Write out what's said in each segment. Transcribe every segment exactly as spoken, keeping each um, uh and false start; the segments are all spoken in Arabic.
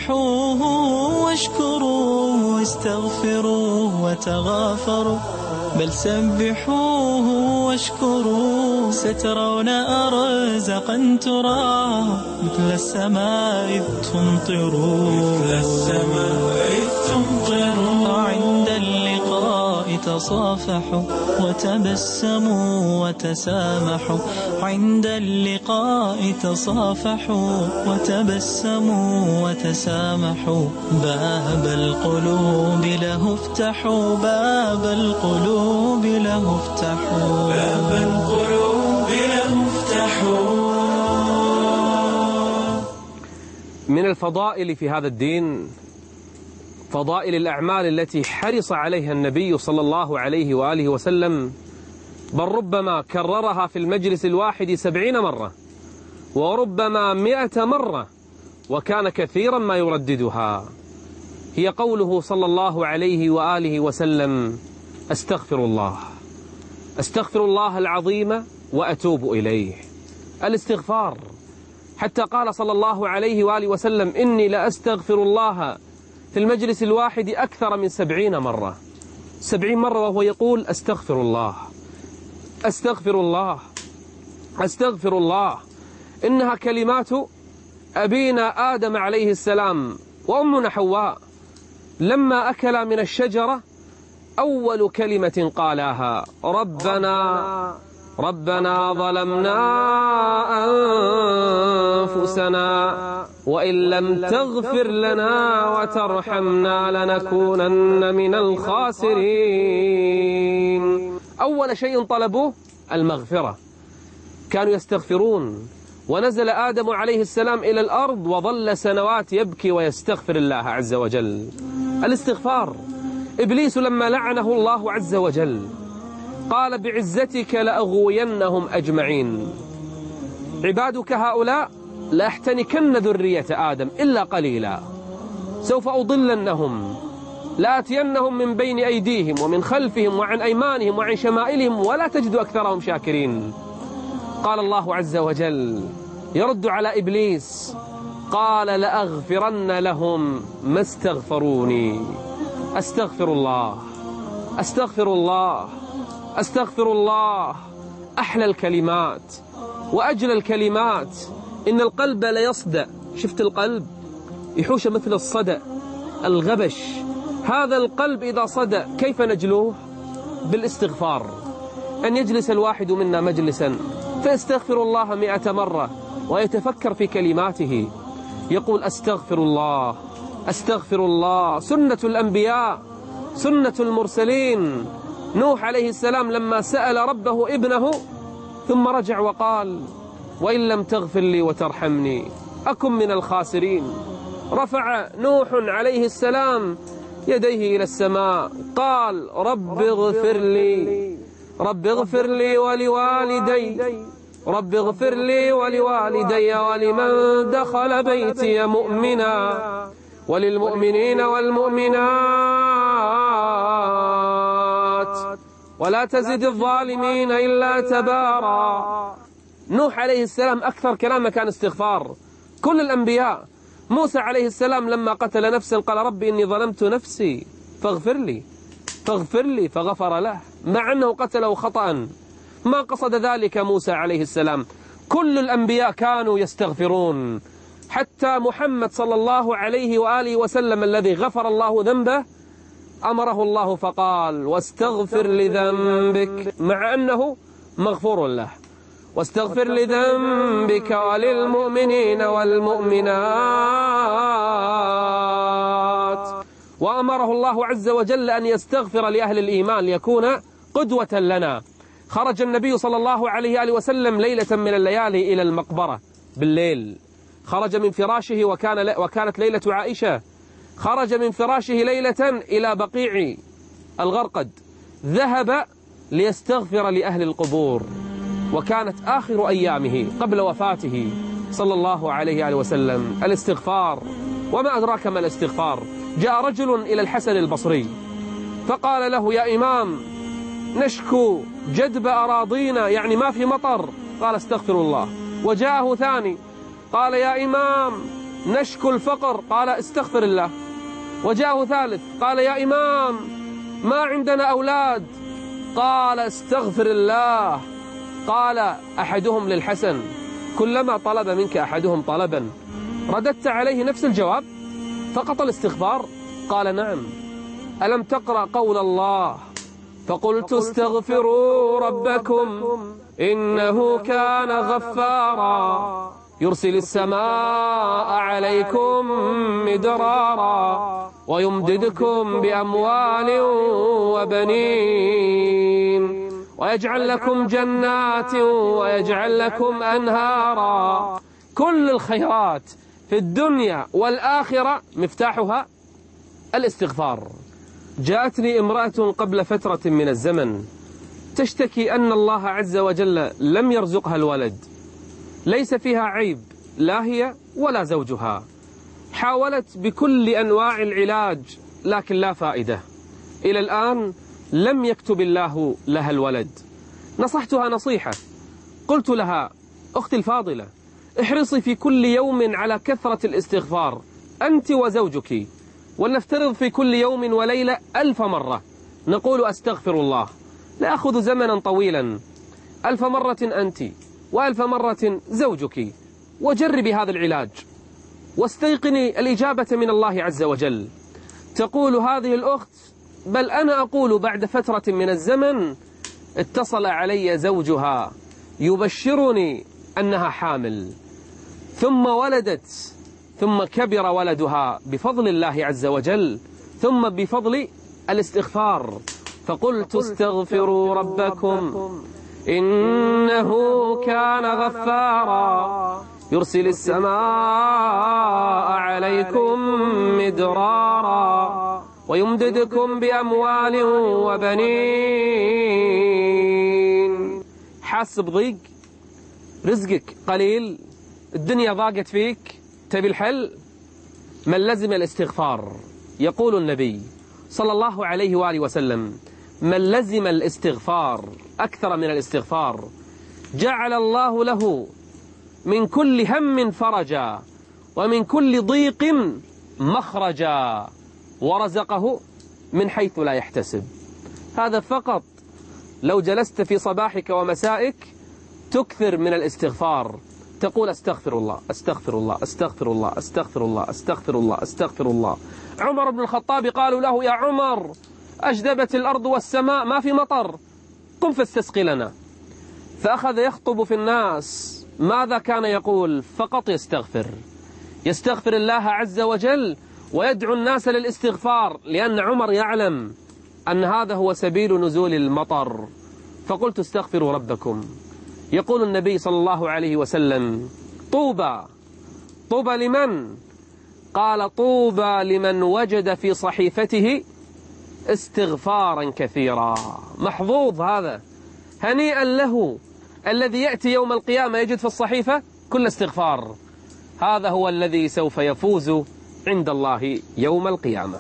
سبحوه واشكروه واستغفروه وتغافروا، بل سبحوه واشكروه سترون أرزقا ترى مثل السماء إذ تمطروا، مثل السماء إذ تمطروا. عند اللقاء تصافحوا وتبسموا وتسامحوا، عند اللقاء تصافحوا وتبسموا وتسامحوا، باب القلوب له افتحوا، باب القلوب له افتحوا، باب القلوب له افتحوا. من الفضائل في هذا الدين فضائل الأعمال التي حرص عليها النبي صلى الله عليه وآله وسلم، بل ربما كررها في المجلس الواحد سبعين مرة وربما مئة مرة، وكان كثيرا ما يرددها. هي قوله صلى الله عليه وآله وسلم: أستغفر الله، أستغفر الله العظيم وأتوب إليه. الاستغفار، حتى قال صلى الله عليه وآله وسلم: إني لأستغفر الله في المجلس الواحد أكثر من سبعين مرة، سبعين مرة وهو يقول: أستغفر الله، أستغفر الله، أستغفر الله. إنها كلمات أبينا آدم عليه السلام وأمنا حواء لما أكلا من الشجرة، أول كلمة قالاها: ربنا ربنا ظلمنا أنفسنا وإن لم تغفر لنا وترحمنا لنكونن من الخاسرين. أول شيء طلبوه المغفرة، كانوا يستغفرون. ونزل آدم عليه السلام إلى الأرض وظل سنوات يبكي ويستغفر الله عز وجل. الاستغفار، إبليس لما لعنه الله عز وجل قال: بعزتك لأغوينهم أجمعين، عبادك هؤلاء لأحتنكن ذرية آدم إلا قليلا، سوف أضلنهم، لآتينهم من بين أيديهم ومن خلفهم وعن أيمانهم وعن شمائلهم ولا تجد أكثرهم شاكرين. قال الله عز وجل يرد على إبليس، قال: لأغفرن لهم ما استغفروني. أستغفر الله، أستغفر الله، أستغفر الله. أحلى الكلمات وأجل الكلمات. إن القلب ليصدأ، شفت القلب يحوش مثل الصدأ الغبش، هذا القلب إذا صدأ كيف نجلوه؟ بالاستغفار. أن يجلس الواحد منا مجلسا فيستغفر الله مئة مرة ويتفكر في كلماته، يقول: أستغفر الله، أستغفر الله. سنة الأنبياء، سنة المرسلين. نوح عليه السلام لما سأل ربه ابنه ثم رجع وقال: وإن لم تغفر لي وترحمني أكن من الخاسرين. رفع نوح عليه السلام يديه إلى السماء قال: رب اغفر لي، رب اغفر لي ولوالدي، رب اغفر لي ولوالدي ولمن دخل بيتي مؤمنا وللمؤمنين والمؤمنات ولا تزد الظالمين إلا تبارا. نوح عليه السلام أكثر كلامه كان استغفار. كل الأنبياء. موسى عليه السلام لما قتل نفسا قال: ربي إني ظلمت نفسي فاغفر لي، فاغفر لي، فغفر له، مع أنه قتله خطأ، ما قصد ذلك موسى عليه السلام. كل الأنبياء كانوا يستغفرون، حتى محمد صلى الله عليه وآله وسلم الذي غفر الله ذنبه أمره الله فقال: واستغفر لذنبك، مع أنه مغفور له، واستغفر لذنبك وللمؤمنين والمؤمنات. وأمره الله عز وجل أن يستغفر لأهل الإيمان ليكون قدوة لنا. خرج النبي صلى الله عليه وآله وسلم ليلة من الليالي إلى المقبرة بالليل، خرج من فراشه، وكان وكانت ليلة عائشة، خرج من فراشه ليلة إلى بقيع الغرقد، ذهب ليستغفر لأهل القبور، وكانت آخر أيامه قبل وفاته صلى الله عليه وآله وسلم. الاستغفار، وما أدراك ما الاستغفار. جاء رجل إلى الحسن البصري فقال له: يا إمام، نشكو جدب أراضينا، يعني ما في مطر. قال: استغفر الله. وجاءه ثاني قال: يا إمام، نشكو الفقر، قال استغفر الله. وجاءه ثالث قال يا إمام ما عندنا أولاد، قال استغفر الله. قال أحدهم للحسن كلما طلب منك أحدهم طلبا رددت عليه نفس الجواب فقط الاستغفار؟ قال نعم. ألم تقرأ قول الله فقلت استغفروا ربكم إنه كان غفارا يرسل السماء عليكم مدرارا ويمددكم بأموال وبنين ويجعل لكم جنات ويجعل لكم أنهارا. كل الخيرات في الدنيا والآخرة مفتاحها الاستغفار. جاءتني امرأة قبل فترة من الزمن تشتكي أن الله عز وجل لم يرزقها الولد، ليس فيها عيب لا هي ولا زوجها، حاولت بكل أنواع العلاج لكن لا فائدة، إلى الآن لم يكتب الله لها الولد. نصحتها نصيحة، قلت لها أختي الفاضلة احرصي في كل يوم على كثرة الاستغفار أنت وزوجك، ولنفترض في كل يوم وليلة ألف مرة نقول أستغفر الله، لا أخذ زمنا طويلا، ألف مرة أنت وألف مرة زوجك، وجربي هذا العلاج واستيقني الإجابة من الله عز وجل. تقول هذه الأخت بل أنا أقول بعد فترة من الزمن اتصل علي زوجها يبشرني أنها حامل، ثم ولدت، ثم كبر ولدها بفضل الله عز وجل، ثم بفضل الاستغفار. فقلت استغفروا ربكم إنه كان غفارا يرسل السماء عليكم مدرارا ويمددكم بأموال وبنين. حاس بضيق، رزقك قليل، الدنيا ضاقت فيك، تبي الحل؟ من لزم الاستغفار، يقول النبي صلى الله عليه وآله وسلم من لزم الاستغفار أكثر من الاستغفار جعل الله له من كل هم فرجا ومن كل ضيق مخرجا ورزقه من حيث لا يحتسب. هذا فقط لو جلست في صباحك ومسائك تكثر من الاستغفار، تقول استغفر الله استغفر الله استغفر الله استغفر الله استغفر الله استغفر الله. عمر بن الخطاب قالوا له يا عمر أجدبت الأرض والسماء ما في مطر، قم فاستسقي لنا. فأخذ يخطب في الناس، ماذا كان يقول؟ فقط يستغفر يستغفر الله عز وجل ويدعو الناس للاستغفار، لأن عمر يعلم أن هذا هو سبيل نزول المطر. فقلت استغفروا ربكم. يقول النبي صلى الله عليه وسلم طوبى طوبى لمن؟ قال طوبى لمن وجد في صحيفته استغفارا كثيرا. محظوظ هذا، هنيئا له الذي يأتي يوم القيامة يجد في الصحيفة كل استغفار. هذا هو الذي سوف يفوز عند الله يوم القيامة.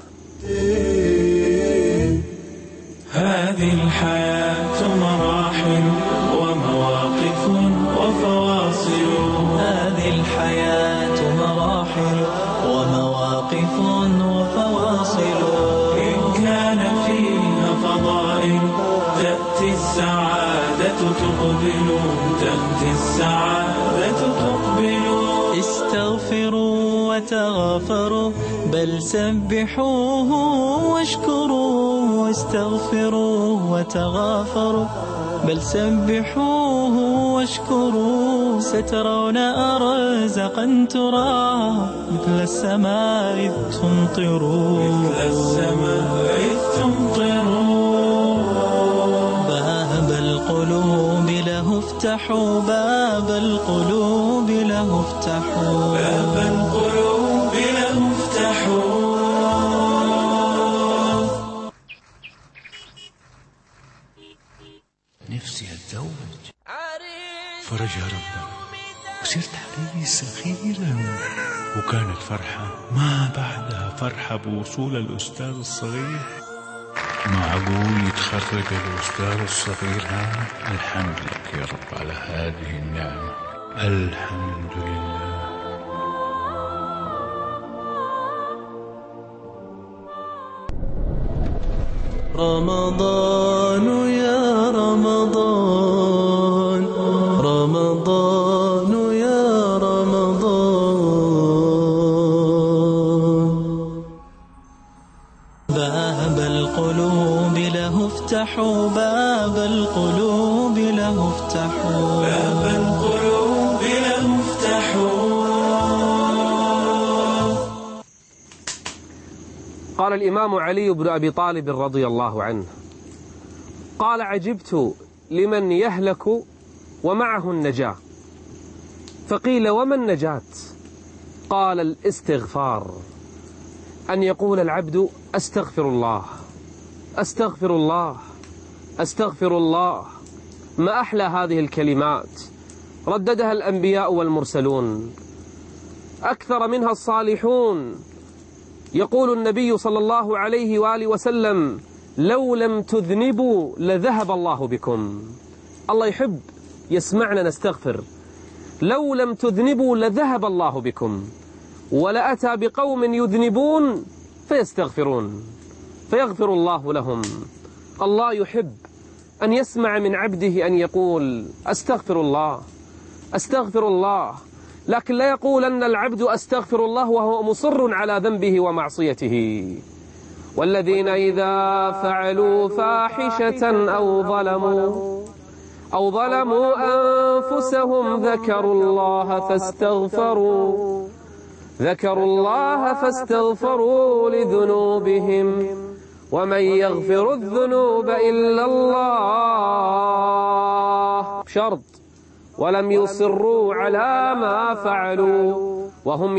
هذه الحياة مراحل ومواقف وفواصل، هذه الحياة مراحل ومواقف وفواصل، إن كان فيها فضائل تأتي السعادة تقبل، تأتي السعادة تقبل. استغفروا وتغافروا بل سبحوه واشكروا، استغفروا وتغافروا بل سبحوه واشكروا، سترون أرزقا ترى مثل السماء إذ تمطروا، مثل السماء إذ تمطروا. باب القلوب له افتحوا، باب القلوب له افتحوا، باب القلوب له افتحوا. نفسي أتزوج، فرجها ربنا وصرت عريس أخيرا، وكانت فرحة ما بعدها فرحة بوصول الأستاذ الصغير. معقول يتخرج الأستاذ الصغير هذا؟ الحمد لك يا رب على هذه النعمة، الحمد لله. رمضان يا رمضان رمضان يا رمضان باب القلوب له افتحوا باب القلوب له افتحوا باب القلوب له افتحوا. قال الإمام علي بن أبي طالب رضي الله عنه قال عجبت لمن يهلك ومعه النجاة، فقيل وما النجاة؟ قال الاستغفار، أن يقول العبد أستغفر الله أستغفر الله أستغفر الله. ما أحلى هذه الكلمات، رددها الأنبياء والمرسلون، أكثر منها الصالحون. يقول النبي صلى الله عليه وآله وسلم لو لم تذنبوا لذهب الله بكم. الله يحب يسمعنا نستغفر. لو لم تذنبوا لذهب الله بكم ولأتى بقوم يذنبون فيستغفرون فيغفر الله لهم. الله يحب أن يسمع من عبده أن يقول أستغفر الله أستغفر الله، لكن لا يقول أن العبد أستغفر الله وهو مصر على ذنبه ومعصيته. والذين إذا فعلوا فاحشة أو ظلموا أو ظلموا أنفسهم ذكروا الله فاستغفروا ذكروا الله فاستغفروا لذنوبهم ومن يغفر الذنوب إلا الله شرط ولم يصروا على ما فعلوا وهم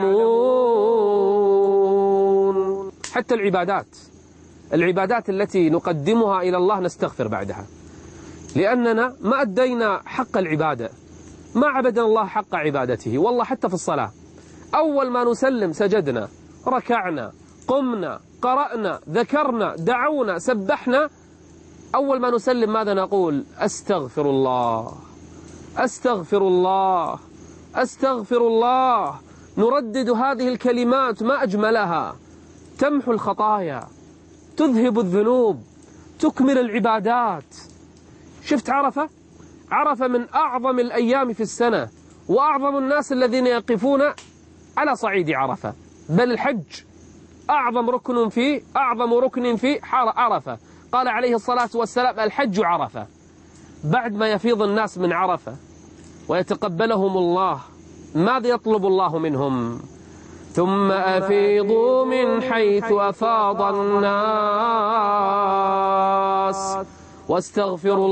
يعلمون. حتى العبادات العبادات التي نقدمها إلى الله نستغفر بعدها، لأننا ما أدينا حق العبادة، ما عبدنا الله حق عبادته. والله حتى في الصلاة أول ما نسلم سجدنا ركعنا قمنا قرأنا ذكرنا دعونا سبحنا، أول ما نسلم ماذا نقول؟ أستغفر الله أستغفر الله أستغفر الله. نردد هذه الكلمات ما أجملها، تمحو الخطايا تذهب الذنوب تكمل العبادات. شفت عرفة؟ عرفة من أعظم الأيام في السنة، وأعظم الناس الذين يقفون على صعيد عرفة، بل الحج أعظم ركن فيه أعظم ركن فيه عرفة. قال عليه الصلاة والسلام الحج عرفة. بعد ما يفيض الناس من عرفة ويتقبلهم الله، ماذا يطلب الله منهم؟ ثم أفيضوا من حيث أفاض الناس واستغفروا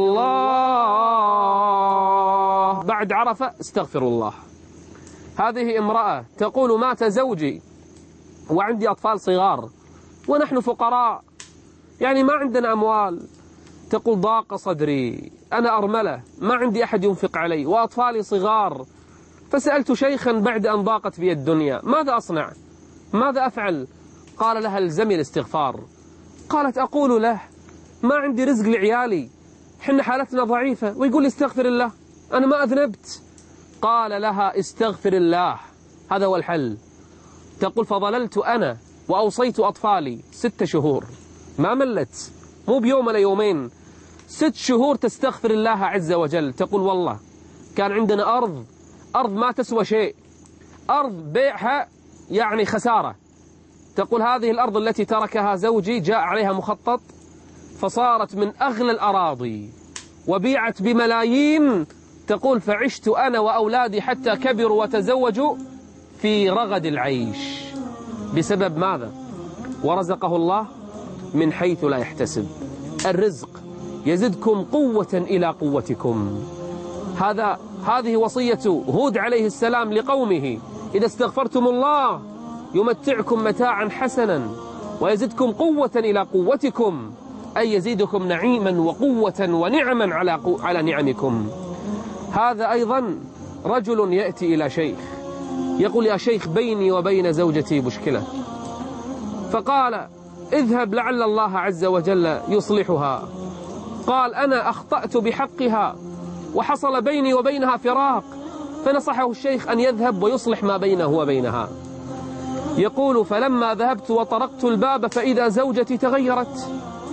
الله. بعد عرفة استغفروا الله. هذه امرأة تقول مات زوجي وعندي أطفال صغار ونحن فقراء، يعني ما عندنا أموال. تقول ضاق صدري، أنا أرملة ما عندي أحد ينفق علي وأطفالي صغار، فسألت شيخا بعد أن ضاقت بي الدنيا ماذا أصنع؟ ماذا أفعل؟ قال لها الزمي الاستغفار. قالت أقول له ما عندي رزق لعيالي، حنا حالتنا ضعيفة، ويقول لي استغفر الله، أنا ما أذنبت. قال لها استغفر الله، هذا هو الحل. تقول فظللت أنا وأوصيت أطفالي ست شهور ما ملت، مو بيوم ولا يومين، ست شهور تستغفر الله عز وجل. تقول والله كان عندنا أرض أرض ما تسوى شيء، أرض بيعها يعني خسارة. تقول هذه الأرض التي تركها زوجي جاء عليها مخطط فصارت من أغلى الأراضي وبيعت بملايين. تقول فعشت أنا وأولادي حتى كبروا وتزوجوا في رغد العيش. بسبب ماذا؟ ورزقه الله من حيث لا يحتسب. الرزق يزدكم قوة إلى قوتكم. هذا هذه وصية هود عليه السلام لقومه، إذا استغفرتم الله يمتعكم متاعا حسنا ويزدكم قوة إلى قوتكم، أي يزيدكم نعيما وقوة ونعما على على نعمكم. هذا أيضا رجل يأتي إلى شيخ يقول يا شيخ بيني وبين زوجتي مشكلة، فقال اذهب لعل الله عز وجل يصلحها. قال أنا أخطأت بحقها وحصل بيني وبينها فراق، فنصحه الشيخ أن يذهب ويصلح ما بينه وبينها. يقول فلما ذهبت وطرقت الباب فإذا زوجتي تغيرت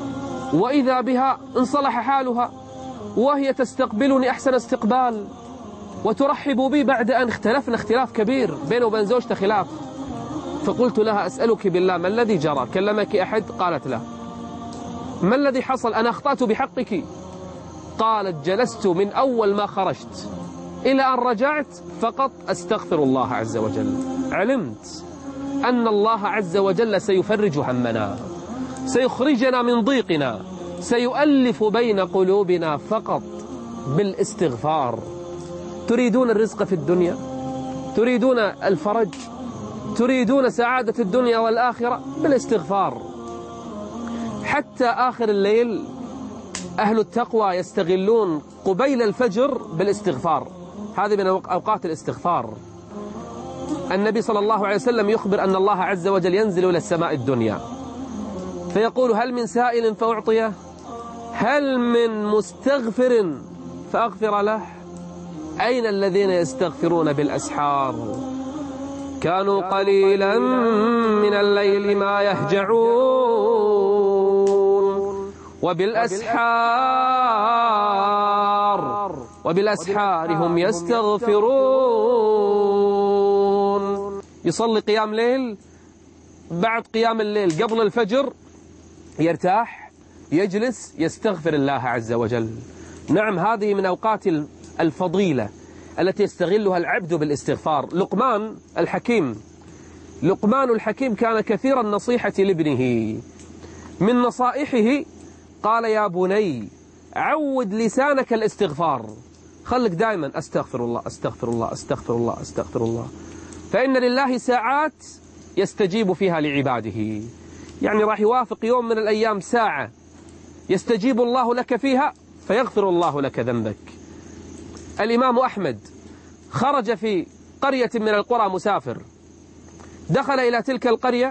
وإذا بها انصلح حالها وهي تستقبلني أحسن استقبال وترحب بي بعد أن اختلفنا اختلاف كبير بينه وبين زوجته خلاف. فقلت لها أسألك بالله ما الذي جرى؟ كلمك أحد؟ قالت لا. ما الذي حصل؟ أنا أخطأت بحقك؟ قالت جلست من أول ما خرجت إلى أن رجعت فقط أستغفر الله عز وجل. علمت أن الله عز وجل سيفرج همنا، سيخرجنا من ضيقنا، سيؤلف بين قلوبنا فقط بالاستغفار. تريدون الرزق في الدنيا؟ تريدون الفرج؟ تريدون سعادة الدنيا والآخرة؟ بالاستغفار. حتى آخر الليل أهل التقوى يستغلون قبيل الفجر بالاستغفار. هذه من أوقات الاستغفار. النبي صلى الله عليه وسلم يخبر أن الله عز وجل ينزل إلى السماء الدنيا فيقول هل من سائل فأعطيه؟ هل من مستغفر فأغفر له؟ أين الذين يستغفرون بالأسحار؟ كانوا قليلا من الليل ما يهجعون وبالأسحار وبالأسحار هم يستغفرون. يصلي قيام ليل، بعد قيام الليل قبل الفجر يرتاح، يجلس يستغفر الله عز وجل. نعم، هذه من أوقات الفضيلة التي يستغلها العبد بالاستغفار. لقمان الحكيم لقمان الحكيم كان كثير النصيحة لابنه. من نصائحه قال يا بني عود لسانك الاستغفار، خلك دائما أستغفر الله أستغفر الله أستغفر الله أستغفر الله، فإن لله ساعات يستجيب فيها لعباده. يعني راح يوافق يوم من الأيام ساعة يستجيب الله لك فيها فيغفر الله لك ذنبك. الإمام أحمد خرج في قرية من القرى مسافر، دخل إلى تلك القرية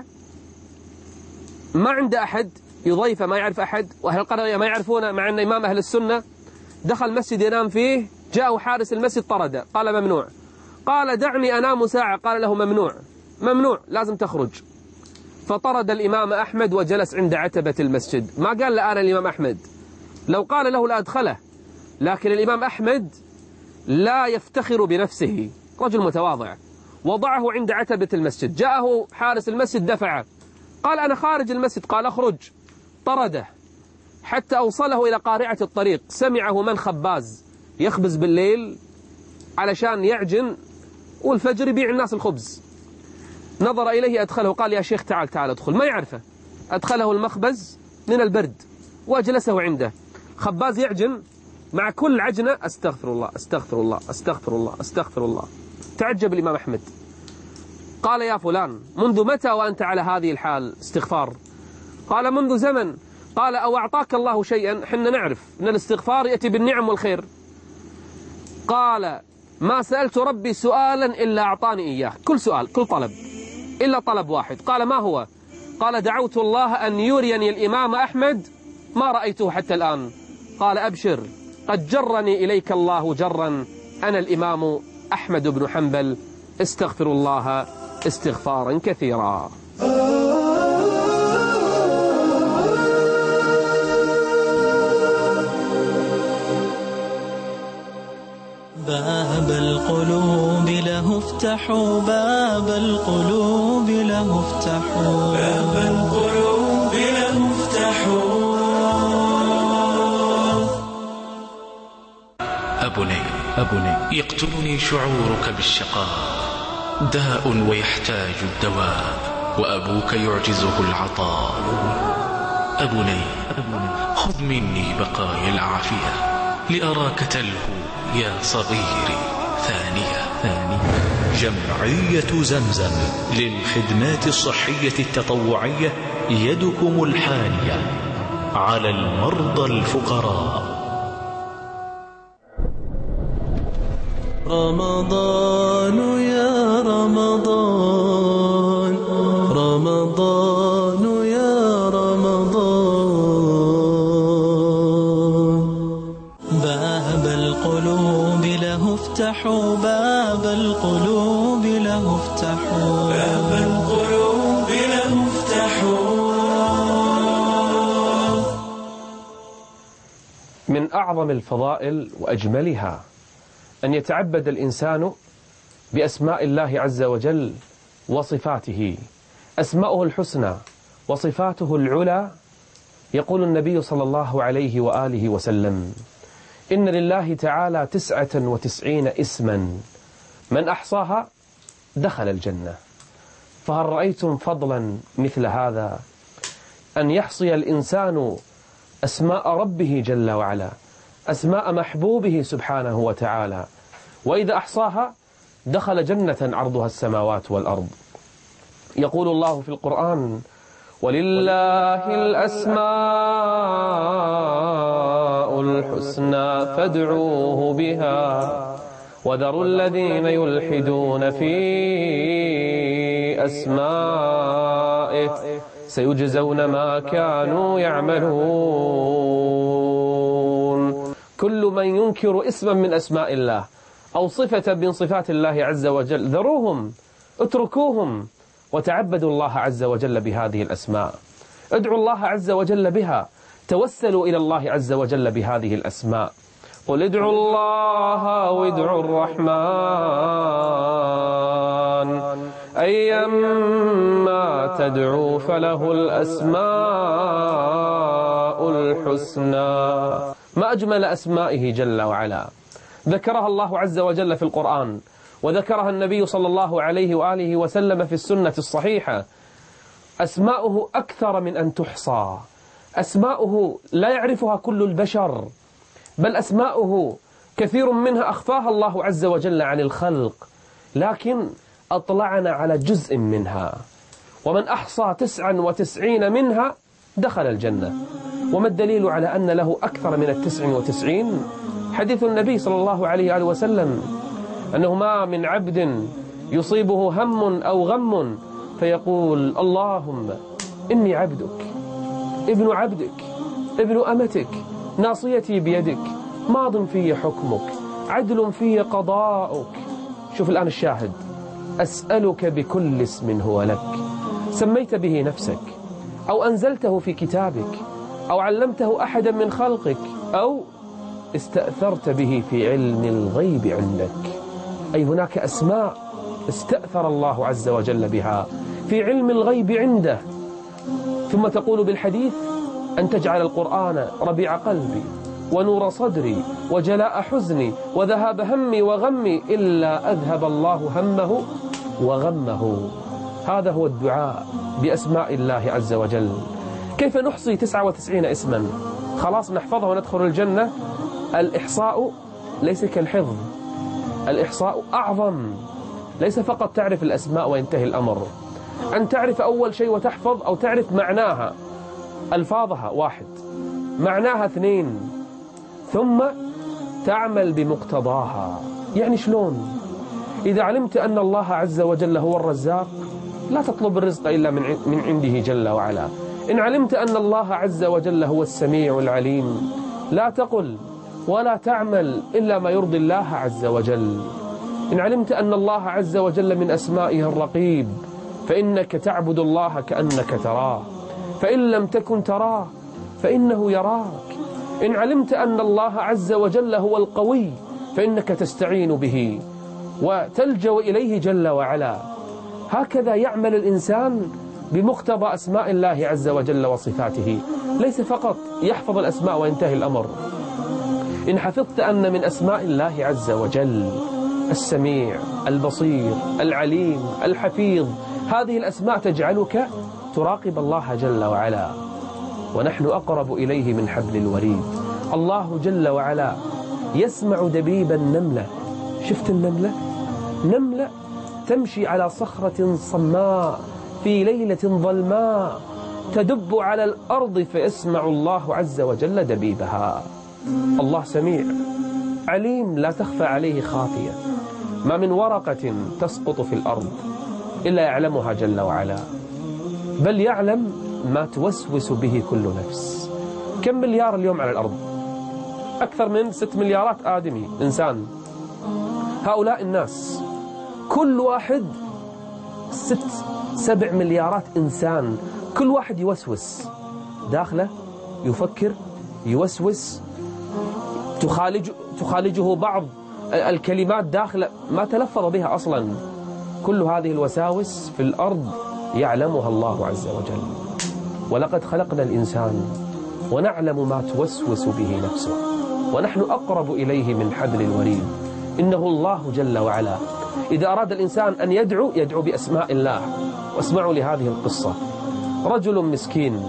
ما عند أحد يضيف، ما يعرف أحد، وأهل القرية ما يعرفونه مع أن إمام أهل السنة. دخل مسجد ينام فيه، جاءه حارس المسجد طرده، قال ممنوع. قال دعني أنام ساعة، قال له ممنوع ممنوع لازم تخرج. فطرد الإمام أحمد وجلس عند عتبة المسجد. ما قال له أنا الإمام أحمد، لو قال له لأدخله، لكن الإمام أحمد لا يفتخر بنفسه، رجل متواضع، وضعه عند عتبة المسجد. جاءه حارس المسجد دفعه، قال أنا خارج المسجد، قال أخرج. طرده حتى أوصله إلى قارعة الطريق، سمعه من خباز يخبز بالليل علشان يعجن والفجر يبيع الناس الخبز. نظر إليه أدخله، قال يا شيخ تعال تعال ادخل. ما يعرفه، أدخله المخبز من البرد وأجلسه عنده. خباز يعجن، مع كل عجنة أستغفر الله أستغفر الله أستغفر الله أستغفر الله. تعجب الإمام أحمد، قال يا فلان منذ متى وأنت على هذه الحال استغفار؟ قال منذ زمن. قال أو أعطاك الله شيئا؟ حنا نعرف أن الاستغفار يأتي بالنعم والخير. قال ما سألت ربي سؤالا إلا أعطاني إياه، كل سؤال كل طلب إلا طلب واحد. قال ما هو؟ قال دعوت الله أن يريني الإمام أحمد ما رأيته حتى الآن. قال أبشر قد جرني إليك الله جرا، أنا الإمام أحمد بن حنبل، استغفر الله استغفارا كثيرا. باب القلوب له افتحوا، باب القلوب له افتحوا، باب القلوب له افتحوا. أبني أبني يقتلني شعورك بالشقاء، داء ويحتاج الدواء، وأبوك يعجزه العطاء. أبني خذ مني بقايا العافية، لأراك تلهو يا صغيري ثانية ثانية. جمعية زمزم للخدمات الصحية التطوعية، يدكم الحانية على المرضى الفقراء. رمضان يا رمضان، رمضان يا رمضان. باب القلوب له افتحوا، باب القلوب له افتحوا، باب القلوب له افتحوا. أعظم الفضائل وأجملها أن يتعبد الإنسان بأسماء الله عز وجل وصفاته. أسماؤه الحسنى وصفاته العلى. يقول النبي صلى الله عليه وآله وسلم: إن لله تعالى تسعة وتسعين اسما من أحصاها دخل الجنة. فهل رأيتم فضلا مثل هذا، أن يحصي الإنسان أسماء ربه جل وعلا، أسماء محبوبه سبحانه وتعالى، وإذا أحصاها دخل جنة عرضها السماوات والأرض. يقول الله في القرآن: ولله الأسماء الحسنى فادعوه بها وذروا الذين يلحدون في أسمائه سيجزون ما كانوا يعملون. كل من ينكر اسما من أسماء الله أو صفة من صفات الله عز وجل ذروهم، اتركوهم، وتعبدوا الله عز وجل بهذه الأسماء. ادعوا الله عز وجل بها، توسلوا إلى الله عز وجل بهذه الأسماء. قل ادعوا الله وادعوا الرحمن أيما تدعوا فله الأسماء الحسنى. ما أجمل أسمائه جل وعلا، ذكرها الله عز وجل في القرآن، وذكرها النبي صلى الله عليه وآله وسلم في السنة الصحيحة. أسماؤه أكثر من أن تحصى، أسماؤه لا يعرفها كل البشر، بل أسماؤه كثير منها أخفاها الله عز وجل عن الخلق، لكن أطلعنا على جزء منها. ومن أحصى تسعا وتسعين منها دخل الجنة. وما الدليل على أن له أكثر من التسع وتسعين؟ حديث النبي صلى الله عليه وآله وسلم أنه ما من عبد يصيبه هم أو غم فيقول: اللهم إني عبدك ابن عبدك ابن أمتك ناصيتي بيدك ماض في حكمك عدل في قضاؤك. شوف الآن الشاهد: أسألك بكل اسم هو لك سميت به نفسك أو أنزلته في كتابك أو علمته أحدا من خلقك أو استأثرت به في علم الغيب عندك. أي هناك أسماء استأثر الله عز وجل بها في علم الغيب عنده. ثم تقول بالحديث: أن تجعل القرآن ربيع قلبي ونور صدري وجلاء حزني وذهاب همي وغمي إلا أذهب الله همه وغمه. هذا هو الدعاء بأسماء الله عز وجل. كيف نحصي تسعة وتسعين اسما خلاص نحفظها وندخل الجنة؟ الإحصاء ليس كالحفظ، الإحصاء أعظم. ليس فقط تعرف الأسماء وينتهي الأمر، أن تعرف أول شيء وتحفظ أو تعرف معناها. ألفاظها واحد، معناها اثنين، ثم تعمل بمقتضاها. يعني شلون؟ إذا علمت أن الله عز وجل هو الرزاق لا تطلب الرزق إلا من عنده جل وعلا. إن علمت أن الله عز وجل هو السميع العليم لا تقل ولا تعمل إلا ما يرضي الله عز وجل. إن علمت أن الله عز وجل من أسمائه الرقيب فإنك تعبد الله كأنك تراه، فإن لم تكن تراه فإنه يراك. إن علمت أن الله عز وجل هو القوي فإنك تستعين به وتلجأ إليه جل وعلا. هكذا يعمل الإنسان بمقتضى أسماء الله عز وجل وصفاته، ليس فقط يحفظ الأسماء وينتهي الأمر. إن حفظت أن من أسماء الله عز وجل السميع البصير العليم الحفيظ، هذه الأسماء تجعلك تراقب الله جل وعلا. ونحن أقرب إليه من حبل الوريد. الله جل وعلا يسمع دبيب النملة. شفت النملة؟ نملة تمشي على صخرة صماء في ليلة ظلماء تدب على الأرض فيسمع الله عز وجل دبيبها. الله سميع عليم لا تخفى عليه خافية. ما من ورقة تسقط في الأرض إلا يعلمها جل وعلا، بل يعلم ما توسوس به كل نفس. كم مليار اليوم على الأرض؟ أكثر من ست مليارات آدمي إنسان. هؤلاء الناس كل واحد ست سبع مليارات إنسان، كل واحد يوسوس داخله، يفكر، يوسوس، تخالج تخالجه بعض الكلمات داخل ما تلفظ بها أصلا. كل هذه الوساوس في الأرض يعلمها الله عز وجل. ولقد خلقنا الإنسان ونعلم ما توسوس به نفسه ونحن أقرب إليه من حبل الوريد. إنه الله جل وعلا إذا أراد الإنسان أن يدعو يدعو بأسماء الله. واسمعوا لهذه القصة. رجل مسكين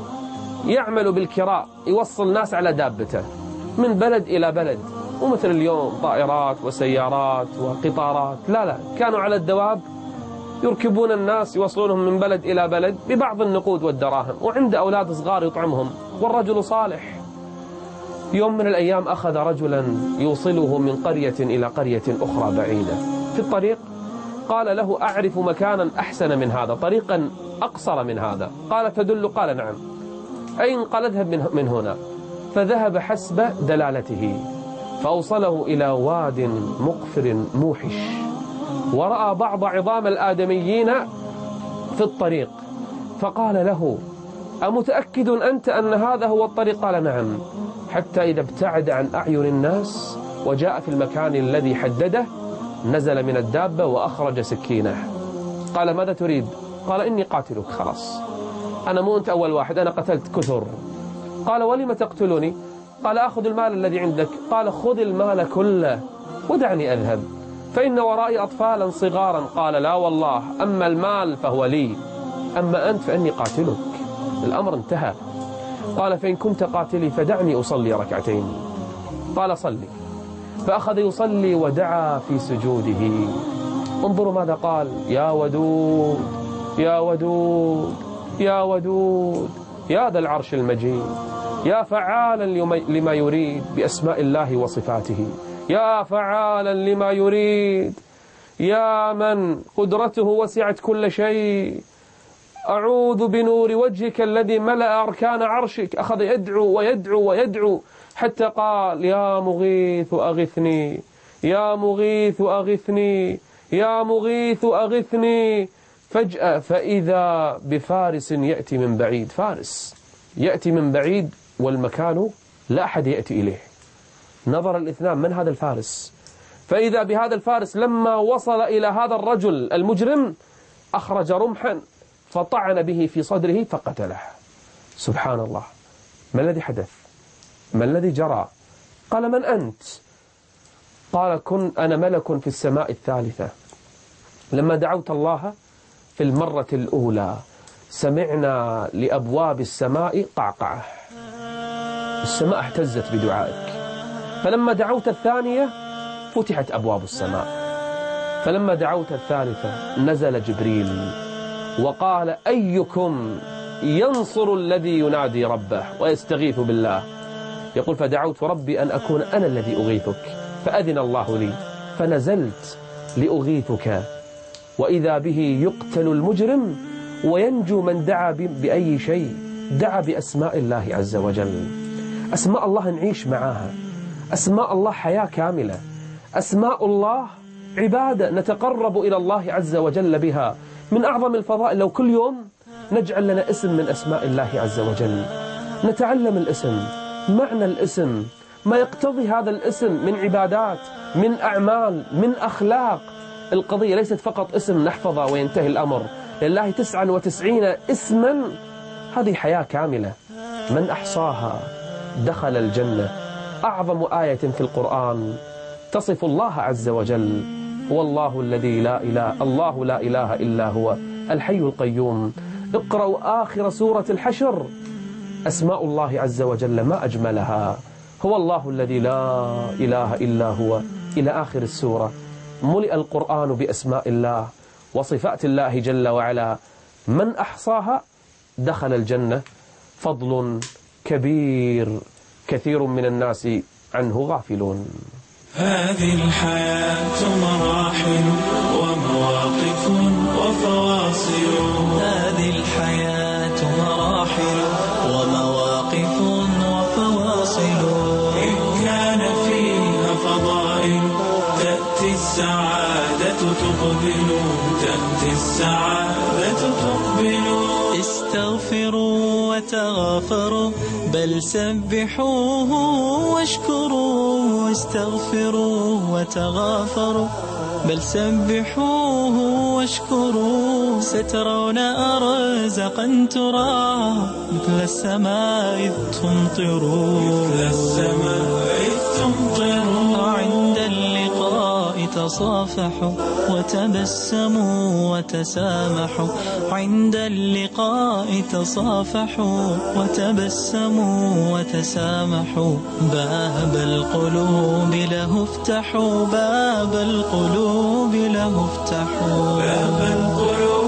يعمل بالكراء، يوصل ناس على دابته من بلد إلى بلد، ومثل اليوم طائرات وسيارات وقطارات، لا لا، كانوا على الدواب يركبون الناس يوصلونهم من بلد إلى بلد ببعض النقود والدراهم، وعنده أولاد صغار يطعمهم، والرجل صالح. يوم من الأيام أخذ رجلا يوصله من قرية إلى قرية أخرى بعيدة. في الطريق قال له: أعرف مكانا أحسن من هذا، طريقا أقصر من هذا. قال: تدل؟ قال: نعم. أين؟ قال: اذهب من هنا. فذهب حسب دلالته فأوصله إلى واد مقفر موحش، ورأى بعض عظام الآدميين في الطريق، فقال له: أمتأكد أنت أن هذا هو الطريق؟ قال: نعم. حتى إذا ابتعد عن أعين الناس وجاء في المكان الذي حدده نزل من الدابة وأخرج سكينه. قال: ماذا تريد؟ قال: إني قاتلك، خلاص، أنا مو أنت أول واحد، أنا قتلت كثر. قال: ولم تقتلني؟ قال: أخذ المال الذي عندك. قال: خذ المال كله ودعني أذهب، فإن ورائي أطفالا صغارا. قال: لا والله، أما المال فهو لي، أما أنت فإني قاتلك. الأمر انتهى. قال: فإن كنت قاتلي فدعني أصلي ركعتين. قال: صلي. فأخذ يصلي ودعا في سجوده. انظروا ماذا قال: يا ودود يا ودود يا ودود يا ذا العرش المجيد، يا فعالا لما يريد بأسماء الله وصفاته، يا فعالا لما يريد، يا من قدرته وسعت كل شيء، أعوذ بنور وجهك الذي ملأ أركان عرشك. أخذ يدعو ويدعو ويدعو حتى قال: يا مغيث أغثني، يا مغيث أغثني، يا مغيث أغثني. فجأة فإذا بفارس يأتي من بعيد، فارس يأتي من بعيد والمكان لا أحد يأتي إليه. نظر الاثنان: من هذا الفارس؟ فإذا بهذا الفارس لما وصل إلى هذا الرجل المجرم أخرج رمحا فطعن به في صدره فقتله. سبحان الله، ما الذي حدث؟ ما الذي جرى؟ قال: من أنت؟ قال: كن أنا ملك في السماء الثالثة، لما دعوت الله في المرة الأولى سمعنا لأبواب السماء قعقعة، السماء اهتزت بدعائك، فلما دعوت الثانية فتحت أبواب السماء، فلما دعوت الثالثة نزل جبريل وقال: أيكم ينصر الذي ينادي ربه ويستغيث بالله؟ يقول: فدعوت ربي أن أكون أنا الذي أغيثك، فأذن الله لي فنزلت لأغيثك، وإذا به يقتل المجرم وينجو من دعا بأي شيء، دعا بأسماء الله عز وجل. أسماء الله نعيش معاها، أسماء الله حياة كاملة، أسماء الله عبادة نتقرب إلى الله عز وجل بها. من أعظم الفضائل لو كل يوم نجعل لنا اسم من أسماء الله عز وجل، نتعلم الاسم، معنى الاسم، ما يقتضي هذا الاسم من عبادات، من أعمال، من أخلاق. القضية ليست فقط اسم نحفظه وينتهي الأمر، لله تسعة وتسعين اسما، هذه حياة كاملة. من أحصاها دخل الجنة. أعظم آية في القرآن تصف الله عز وجل: هو الله الذي لا إله الله لا إله إلا هو الحي القيوم. اقرأوا آخر سورة الحشر، أسماء الله عز وجل ما أجملها، هو الله الذي لا إله إلا هو، إلى آخر السورة. ملئ القرآن بأسماء الله وصفات الله جل وعلا. من أحصاها دخل الجنة. فضل كبير كثير من الناس عنه غافلون. هذه الحياة مراحل ومواقف وفواصل، هذه الحياة مراحل ومواقف وفواصل، إن كان فيها فضائل تأتي السعادة تقبل، تأتي السعادة تقبل. استغفروا وتغافروا بل سبحوه واشكروه واستغفروا وتغافروا بل سبحوه واشكروه سترون أرزقا ترى مثل السماء إذ تمطروا مثل السماء إذ تمطروا عند اللقاء تصافحوا وتبسموا وتسامحوا عند اللقاء تصافحوا وتبسموا وتسامحوا باب القلوب له افتحوا باب القلوب له افتحوا باب القلوب